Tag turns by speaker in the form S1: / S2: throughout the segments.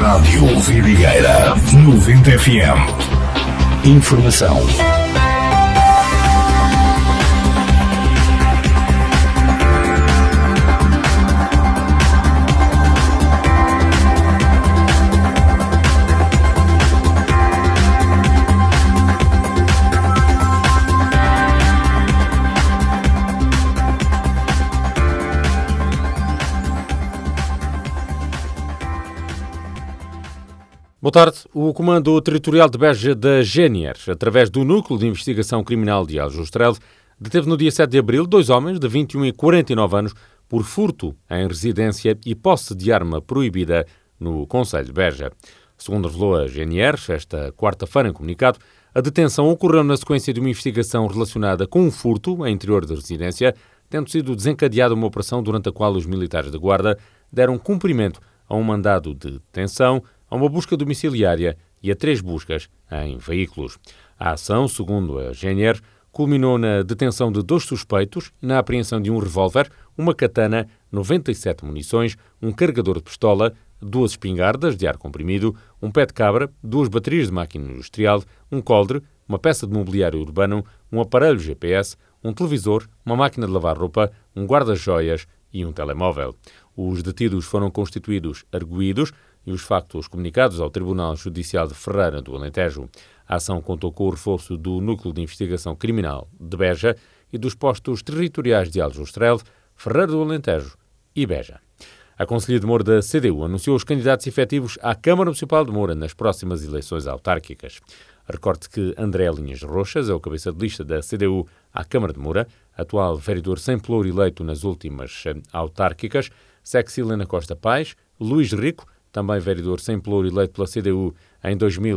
S1: Rádio Vidigueira 90 FM. Informação.
S2: Boa tarde. O Comando Territorial de Beja da GNR, através do Núcleo de Investigação Criminal de Aljustrel, deteve no dia 7 de abril 2 homens de 21 e 49 anos por furto em residência e posse de arma proibida no concelho de Beja. Segundo revelou a GNR, esta quarta-feira em comunicado, a detenção ocorreu na sequência de uma investigação relacionada com um furto em interior de residência, tendo sido desencadeada uma operação durante a qual os militares de guarda deram cumprimento a um mandado de detenção, a uma busca domiciliária e a 3 buscas em veículos. A ação, segundo a GNR, culminou na detenção de 2 suspeitos e na apreensão de um revólver, uma katana, 97 munições, um carregador de pistola, 2 espingardas de ar comprimido, um pé de cabra, 2 baterias de máquina industrial, um coldre, uma peça de mobiliário urbano, um aparelho GPS, um televisor, uma máquina de lavar roupa, um guarda-joias e um telemóvel. Os detidos foram constituídos arguidos e os factos comunicados ao Tribunal Judicial de Ferreira do Alentejo. A ação contou com o reforço do Núcleo de Investigação Criminal de Beja e dos postos territoriais de Aljustrel, Ferreira do Alentejo e Beja. A Conselhia de Moura da CDU anunciou os candidatos efetivos à Câmara Municipal de Moura nas próximas eleições autárquicas. Recorde que André Linhas Roxas é o cabeça de lista da CDU à Câmara de Moura, atual vereador sem pelouro eleito nas últimas autárquicas, segue-se Helena Costa Pais, Luís Rico, também vereador sem pelouro eleito pela CDU em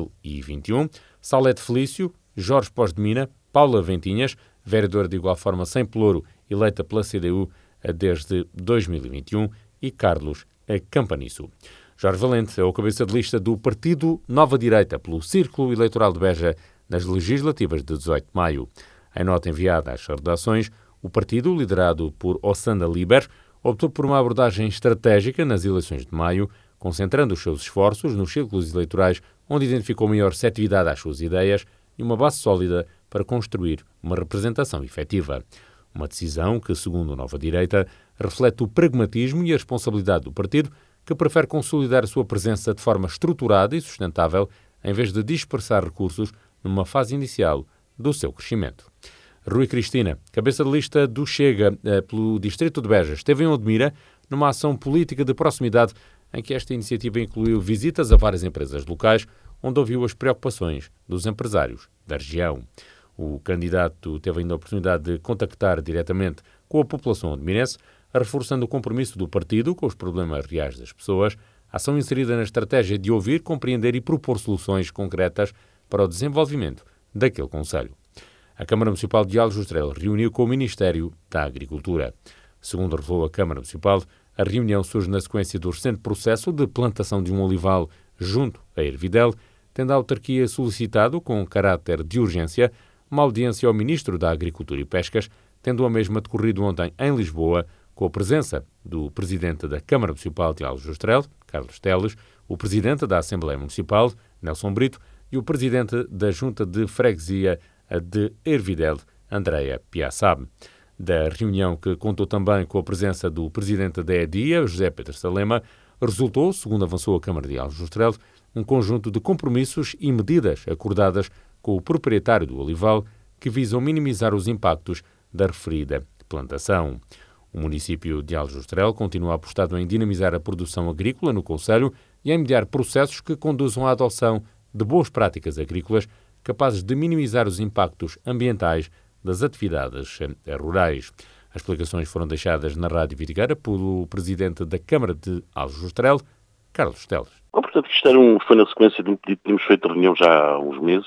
S2: 2021, Salete Felício, Jorge Pós de Mina, Paula Ventinhas, vereadora de igual forma sem pelouro eleita pela CDU desde 2021, e Carlos Campaniço. Jorge Valente é o cabeça de lista do Partido Nova Direita pelo Círculo Eleitoral de Beja nas legislativas de 18 de maio. Em nota enviada às redações, o partido, liderado por Ossanda Liber, optou por uma abordagem estratégica nas eleições de maio, concentrando os seus esforços nos círculos eleitorais onde identificou maior receptividade às suas ideias e uma base sólida para construir uma representação efetiva. Uma decisão que, segundo a Nova Direita, reflete o pragmatismo e a responsabilidade do partido, que prefere consolidar a sua presença de forma estruturada e sustentável, em vez de dispersar recursos numa fase inicial do seu crescimento. Rui Cristina, cabeça de lista do Chega pelo Distrito de Beja, esteve em Odmira numa ação política de proximidade em que esta iniciativa incluiu visitas a várias empresas locais, onde ouviu as preocupações dos empresários da região. O candidato teve ainda a oportunidade de contactar diretamente com a população odmirense, reforçando o compromisso do partido com os problemas reais das pessoas, ação inserida na estratégia de ouvir, compreender e propor soluções concretas para o desenvolvimento daquele concelho. A Câmara Municipal de Aljustrel reuniu com o Ministério da Agricultura. Segundo revelou a Câmara Municipal, a reunião surge na sequência do recente processo de plantação de um olival junto a Ervidel, tendo a autarquia solicitado, com caráter de urgência, uma audiência ao Ministro da Agricultura e Pescas, tendo a mesma decorrido ontem em Lisboa, com a presença do Presidente da Câmara Municipal de Aljustrel, Carlos Teles, o Presidente da Assembleia Municipal, Nelson Brito, e o Presidente da Junta de Freguesia de Ervidel, Andréa Piaçab. Da reunião, que contou também com a presença do Presidente da EDIA, José Pedro Salema, resultou, segundo avançou a Câmara de Aljustrel, um conjunto de compromissos e medidas acordadas com o proprietário do olival que visam minimizar os impactos da referida plantação. O município de Aljustrel continua apostado em dinamizar a produção agrícola no concelho e em mediar processos que conduzam à adoção de boas práticas agrícolas capazes de minimizar os impactos ambientais das atividades rurais. As explicações foram deixadas na Rádio Vidigueira pelo Presidente da Câmara de Aljustrel, Carlos Teles.
S3: Portanto, isto foi na sequência de um pedido que tínhamos feito de reunião já há uns meses,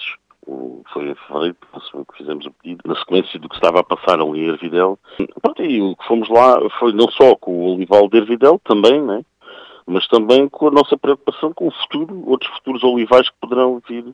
S3: foi em fevereiro, que fizemos o pedido, na sequência do que estava a passar ali em Ervidel. Pronto, e o que fomos lá foi não só com o olival de Ervidel, também, né, mas também com a nossa preocupação com o futuro, outros futuros olivais que poderão vir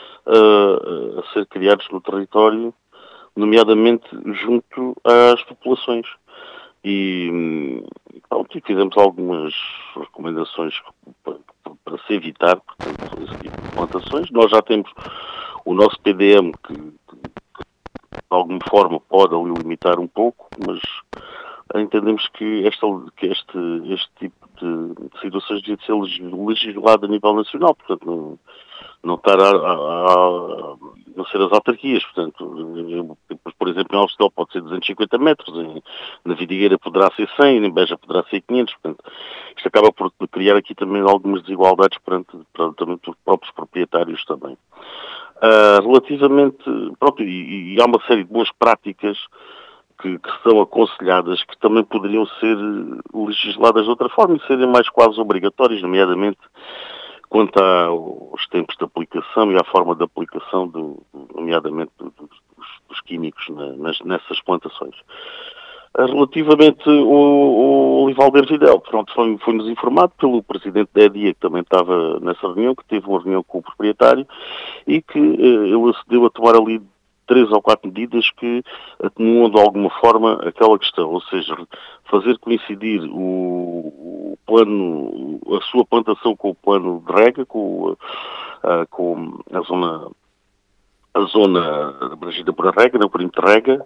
S3: a ser criados no território, nomeadamente junto às populações. E fizemos algumas recomendações para se evitar, portanto, esse tipo de plantações. Nós já temos o nosso PDM que de alguma forma pode ali limitar um pouco, mas entendemos que este tipo de situações devia ser legislado a nível nacional, portanto não estar não ser as autarquias, portanto, por exemplo, em Alvestel pode ser 250 metros, na Vidigueira poderá ser 100, em Beja poderá ser 500, portanto, isto acaba por criar aqui também algumas desigualdades perante os próprios proprietários também. Relativamente, pronto, e há uma série de boas práticas que são aconselhadas, que também poderiam ser legisladas de outra forma e serem mais quase obrigatórias, nomeadamente quanto aos tempos de aplicação e à forma de aplicação, nomeadamente dos químicos nessas plantações. Relativamente ao Olival de Ervidel, pronto, foi-nos informado pelo presidente da EDIA, que também estava nessa reunião, que teve uma reunião com o proprietário e que ele acedeu a tomar ali 3 ou 4 medidas que atenuam de alguma forma aquela questão, ou seja, fazer coincidir o plano, a sua plantação com o plano de rega, com a zona abrangida por a rega, no perímetro de rega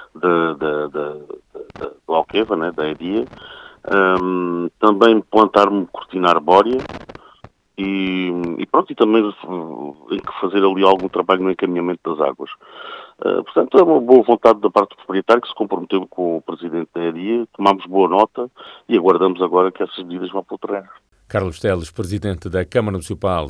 S3: do Alqueva, né, da EDIA. Também plantar cortina arbórea e pronto, e também em que fazer ali algum trabalho no encaminhamento das águas. Portanto, é uma boa vontade da parte do proprietário que se comprometeu com o presidente da EDIA, tomamos boa nota e aguardamos agora que essas medidas vão para o terreno.
S2: Carlos Teles, presidente da Câmara Municipal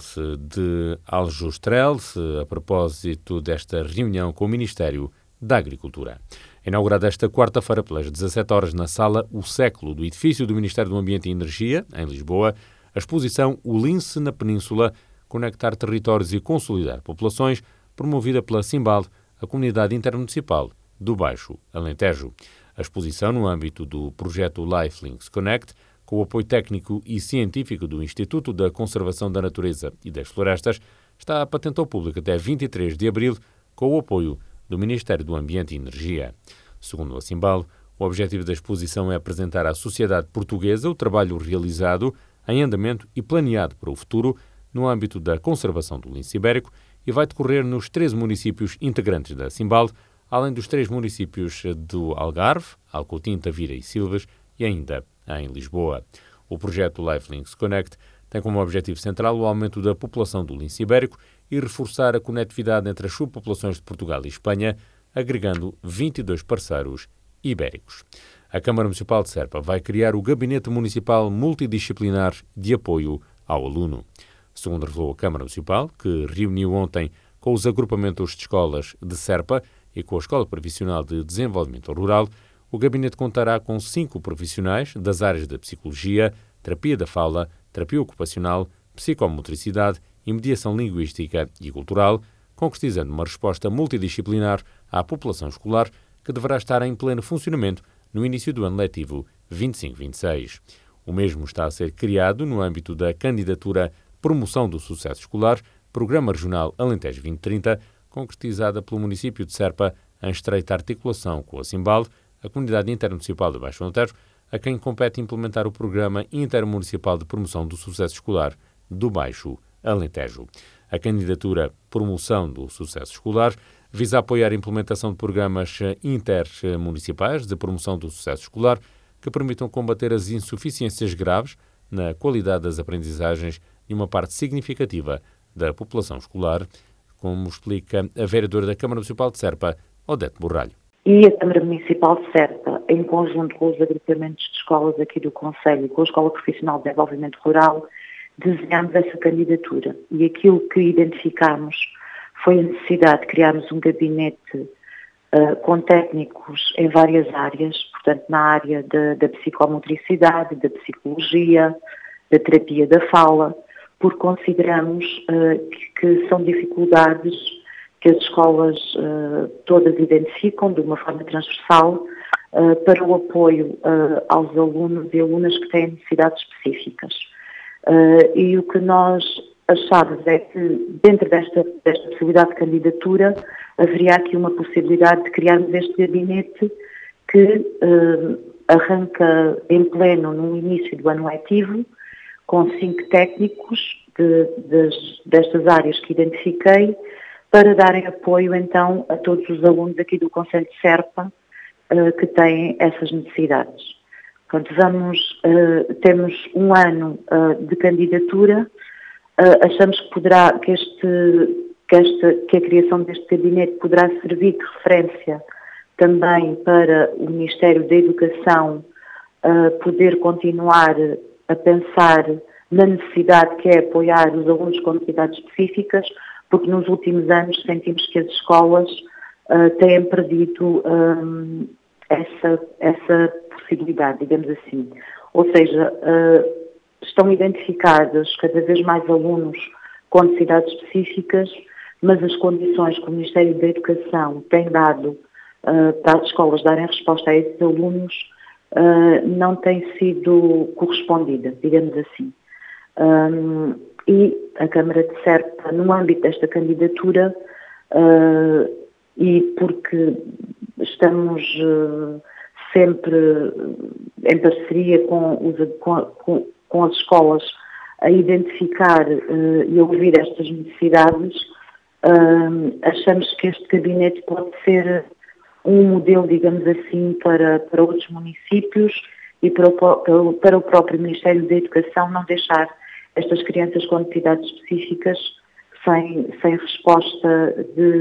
S2: de Aljustrel, a propósito desta reunião com o Ministério da Agricultura. Inaugurada esta quarta-feira pelas 17 horas na Sala O Século do edifício do Ministério do Ambiente e Energia, em Lisboa, a exposição O Lince na Península, Conectar Territórios e Consolidar Populações, promovida pela Simbal, a Comunidade Intermunicipal do Baixo Alentejo. A exposição, no âmbito do projeto Lifelinks Connect, com o apoio técnico e científico do Instituto da Conservação da Natureza e das Florestas, está patente ao público até 23 de abril, com o apoio do Ministério do Ambiente e Energia. Segundo a Simbal, o objetivo da exposição é apresentar à sociedade portuguesa o trabalho realizado, em andamento e planeado para o futuro, no âmbito da conservação do lince ibérico, e vai decorrer nos 13 municípios integrantes da Simbal, além dos 3 municípios do Algarve, Alcotim, Tavira e Silves, e ainda em Lisboa. O projeto Lifelinks Connect tem como objetivo central o aumento da população do lince ibérico e reforçar a conectividade entre as subpopulações de Portugal e Espanha, agregando 22 parceiros ibéricos. A Câmara Municipal de Serpa vai criar o Gabinete Municipal Multidisciplinar de Apoio ao Aluno. Segundo revelou a Câmara Municipal, que reuniu ontem com os agrupamentos de escolas de Serpa e com a Escola Profissional de Desenvolvimento Rural, o gabinete contará com 5 profissionais das áreas da psicologia, terapia da fala, terapia ocupacional, psicomotricidade e mediação linguística e cultural, concretizando uma resposta multidisciplinar à população escolar que deverá estar em pleno funcionamento no início do ano letivo 25-26. O mesmo está a ser criado no âmbito da candidatura Promoção do Sucesso Escolar, Programa Regional Alentejo 2030, concretizada pelo município de Serpa em estreita articulação com a Simbal, a Comunidade Intermunicipal do Baixo Alentejo, a quem compete implementar o Programa Intermunicipal de Promoção do Sucesso Escolar do Baixo Alentejo. A candidatura Promoção do Sucesso Escolar visa apoiar a implementação de programas intermunicipais de promoção do sucesso escolar que permitam combater as insuficiências graves na qualidade das aprendizagens de uma parte significativa da população escolar, como explica a vereadora da Câmara Municipal de Serpa, Odete Borralho.
S4: E a Câmara Municipal de Serpa, em conjunto com os agrupamentos de escolas aqui do Concelho e com a Escola Profissional de Desenvolvimento Rural, desenhámos essa candidatura. E aquilo que identificámos foi a necessidade de criarmos um gabinete com técnicos em várias áreas, portanto na área da psicomotricidade, da psicologia, da terapia da fala, porque consideramos que são dificuldades que as escolas todas identificam de uma forma transversal para o apoio aos alunos e alunas que têm necessidades específicas. E o que nós achávamos é que dentro desta possibilidade de candidatura haveria aqui uma possibilidade de criarmos este gabinete que arranca em pleno no início do ano letivo, com 5 técnicos destas áreas que identifiquei, para darem apoio então a todos os alunos aqui do Conselho de Serpa que têm essas necessidades. Portanto, temos um ano de candidatura, achamos que a criação deste gabinete poderá servir de referência também para o Ministério da Educação poder continuar a pensar na necessidade que é apoiar os alunos com necessidades específicas, porque nos últimos anos sentimos que as escolas têm perdido essa possibilidade, digamos assim. Ou seja, estão identificados cada vez mais alunos com necessidades específicas, mas as condições que o Ministério da Educação tem dado para as escolas darem resposta a esses alunos não tem sido correspondida, digamos assim. E a Câmara de Serpa, no âmbito desta candidatura, e porque estamos sempre em parceria com as escolas a identificar e a ouvir estas necessidades, achamos que este gabinete pode ser um modelo, digamos assim, para outros municípios e para o próprio Ministério da Educação não deixar estas crianças com necessidades específicas sem resposta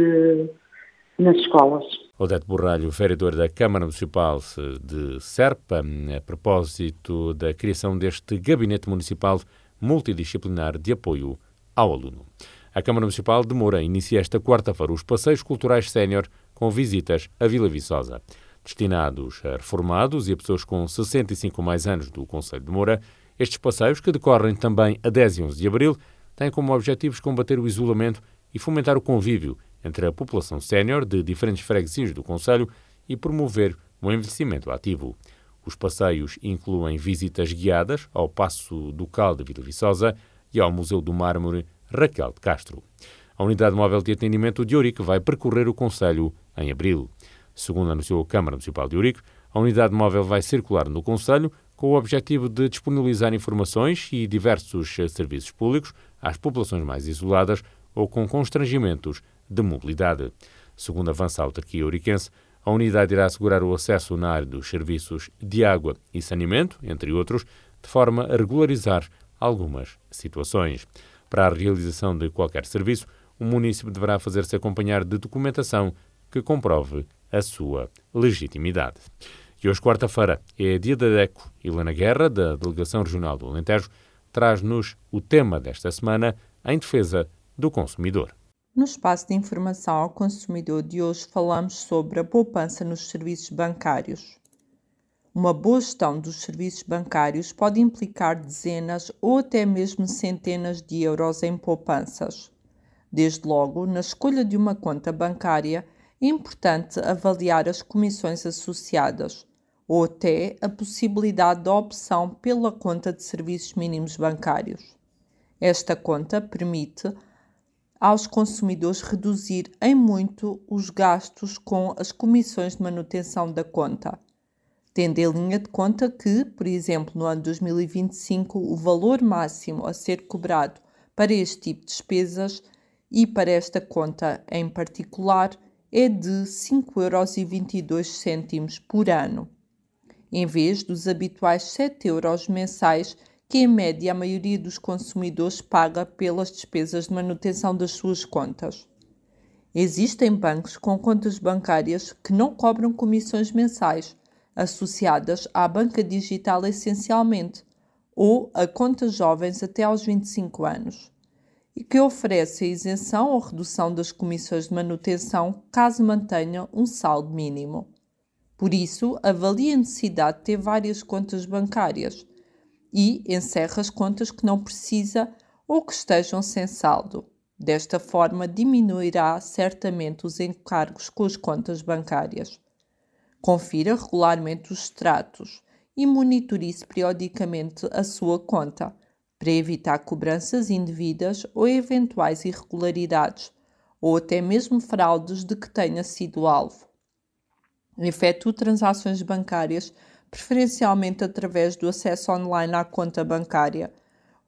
S4: nas escolas.
S2: Odete Borralho, vereador da Câmara Municipal de Serpa, a propósito da criação deste Gabinete Municipal Multidisciplinar de Apoio ao Aluno. A Câmara Municipal de Moura inicia esta quarta-feira os Passeios Culturais Sénior com visitas à Vila Viçosa. Destinados a reformados e a pessoas com 65 ou mais anos do Concelho de Moura, estes passeios, que decorrem também a 10 e 11 de abril, têm como objetivos combater o isolamento e fomentar o convívio entre a população sénior de diferentes freguesias do concelho e promover o envelhecimento ativo. Os passeios incluem visitas guiadas ao Paço Ducal de Vila Viçosa e ao Museu do Mármore Raquel de Castro. A Unidade Móvel de Atendimento de Ourique vai percorrer o concelho em abril. Segundo anunciou a Câmara Municipal de Ourique, a Unidade Móvel vai circular no concelho com o objetivo de disponibilizar informações e diversos serviços públicos às populações mais isoladas ou com constrangimentos de mobilidade. Segundo avança a autarquia ouriquense, a unidade irá assegurar o acesso na área dos serviços de água e saneamento, entre outros, de forma a regularizar algumas situações. Para a realização de qualquer serviço, o município deverá fazer-se acompanhar de documentação que comprove a sua legitimidade. E hoje, quarta-feira, é dia da DECO. Helena Guerra, da Delegação Regional do Alentejo, traz-nos o tema desta semana em defesa do consumidor.
S5: No espaço de informação ao consumidor de hoje falamos sobre a poupança nos serviços bancários. Uma boa gestão dos serviços bancários pode implicar dezenas ou até mesmo centenas de euros em poupanças. Desde logo, na escolha de uma conta bancária, é importante avaliar as comissões associadas ou até a possibilidade da opção pela conta de serviços mínimos bancários. Esta conta permite aos consumidores reduzir em muito os gastos com as comissões de manutenção da conta, tendo em linha de conta que, por exemplo, no ano 2025, o valor máximo a ser cobrado para este tipo de despesas e para esta conta em particular é de 5,22 € por ano, em vez dos habituais 7 € mensais que, em média, a maioria dos consumidores paga pelas despesas de manutenção das suas contas. Existem bancos com contas bancárias que não cobram comissões mensais, associadas à banca digital essencialmente, ou a contas jovens até aos 25 anos, e que oferecem isenção ou redução das comissões de manutenção caso mantenham um saldo mínimo. Por isso, avalie a necessidade de ter várias contas bancárias e encerre as contas que não precisa ou que estejam sem saldo. Desta forma, diminuirá certamente os encargos com as contas bancárias. Confira regularmente os extratos e monitorize periodicamente a sua conta, para evitar cobranças indevidas ou eventuais irregularidades, ou até mesmo fraudes de que tenha sido alvo. Efetue transações bancárias, preferencialmente através do acesso online à conta bancária,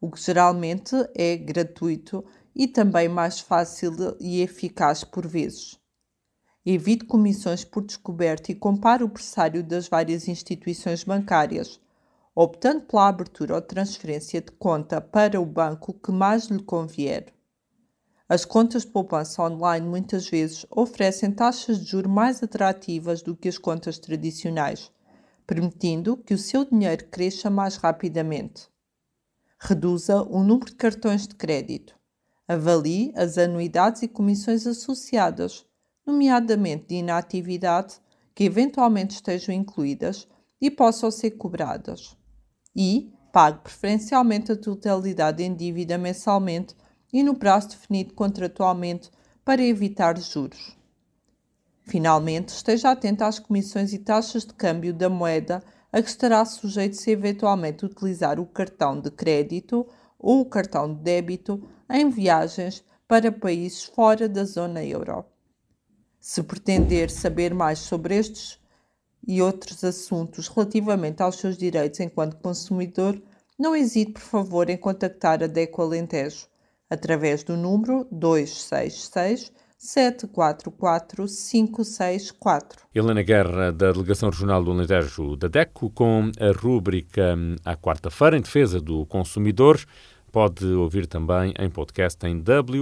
S5: o que geralmente é gratuito e também mais fácil e eficaz por vezes. Evite comissões por descoberto e compare o pressário das várias instituições bancárias, optando pela abertura ou transferência de conta para o banco que mais lhe convier. As contas de poupança online muitas vezes oferecem taxas de juros mais atrativas do que as contas tradicionais, permitindo que o seu dinheiro cresça mais rapidamente. Reduza o número de cartões de crédito. Avalie as anuidades e comissões associadas, nomeadamente de inatividade, que eventualmente estejam incluídas e possam ser cobradas. E pague preferencialmente a totalidade em dívida mensalmente e no prazo definido contratualmente para evitar juros. Finalmente, esteja atento às comissões e taxas de câmbio da moeda a que estará sujeito se eventualmente utilizar o cartão de crédito ou o cartão de débito em viagens para países fora da zona euro. Se pretender saber mais sobre estes e outros assuntos relativamente aos seus direitos enquanto consumidor, não hesite, por favor, em contactar a DECO Alentejo através do número 266 744 564.
S2: Helena Guerra, da Delegação Regional do Alentejo da DECO, com a rúbrica à quarta-feira em defesa do consumidor. Pode ouvir também em podcast em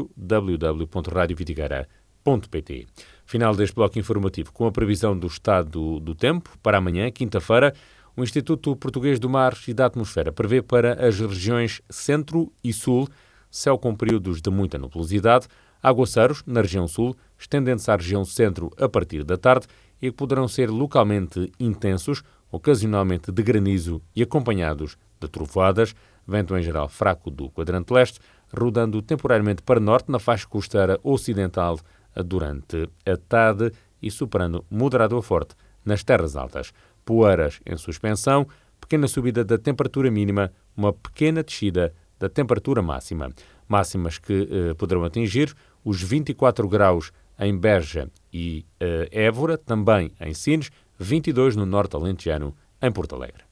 S2: www.radiovitigueira.pt. Final deste bloco informativo com a previsão do estado do tempo para amanhã, quinta-feira. O Instituto Português do Mar e da Atmosfera prevê para as regiões centro e sul céu com períodos de muita nubosidade, aguaceiros na região sul, estendendo-se à região centro a partir da tarde e que poderão ser localmente intensos, ocasionalmente de granizo e acompanhados de trovoadas, vento em geral fraco do quadrante leste, rodando temporariamente para norte na faixa costeira ocidental durante a tarde e superando moderado a forte nas terras altas. Poeiras em suspensão, pequena subida da temperatura mínima, uma pequena descida da temperatura máxima. Máximas que poderão atingir os 24 graus em Beja e Évora, também em Sines, 22 no norte alentejano, em Porto Alegre.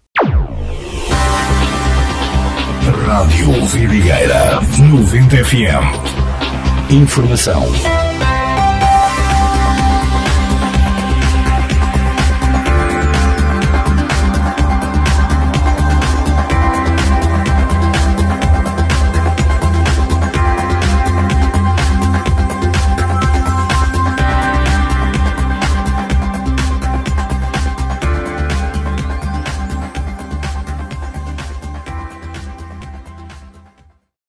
S1: Rádio Vidigueira 90 FM. Informação